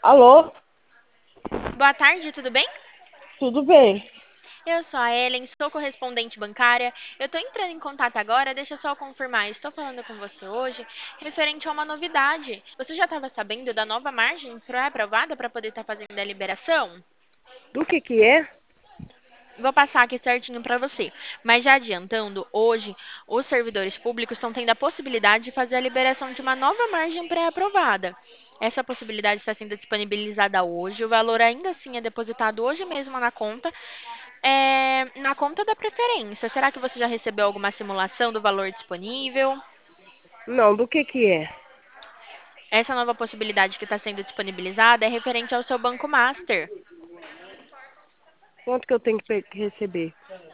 Alô? Boa tarde, tudo bem? Tudo bem? Eu sou a Ellen, sou correspondente bancária. Eu estou entrando em contato agora, deixa eu só confirmar. Estou falando com você hoje referente a uma novidade. Você já estava sabendo da nova margem pré-aprovada para poder estar fazendo a liberação? Do que é? Vou passar aqui certinho para você. Mas já adiantando, hoje os servidores públicos estão tendo a possibilidade de fazer a liberação de uma nova margem pré-aprovada. Essa possibilidade está sendo disponibilizada hoje. O valor ainda assim é depositado hoje mesmo na conta, na conta da preferência. Será que você já recebeu alguma simulação do valor disponível? Não, do que é? Essa nova possibilidade que está sendo disponibilizada é referente ao seu Banco Master. Quanto que eu tenho que receber?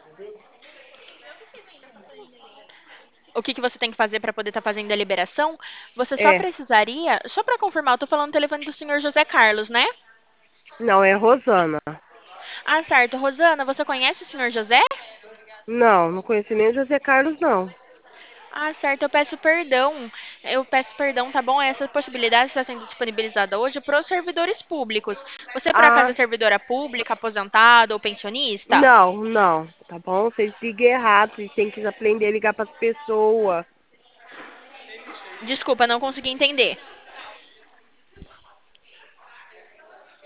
O que você tem que fazer para poder estar fazendo a liberação? Você só É. precisaria, só para confirmar, eu tô falando no telefone do senhor José Carlos, né? Não, é Rosana. Ah, certo. Rosana, você conhece o senhor José? Não, não conheci nem o José Carlos, não. Ah, certo. Eu peço perdão. Eu peço perdão, tá bom? Essa possibilidade está sendo disponibilizada hoje para os servidores públicos. Você, por acaso, é Ah, servidora pública, aposentado ou pensionista? não. Tá bom? Vocês ligam errado. Vocês têm que aprender a ligar para as pessoas. Desculpa, não consegui entender.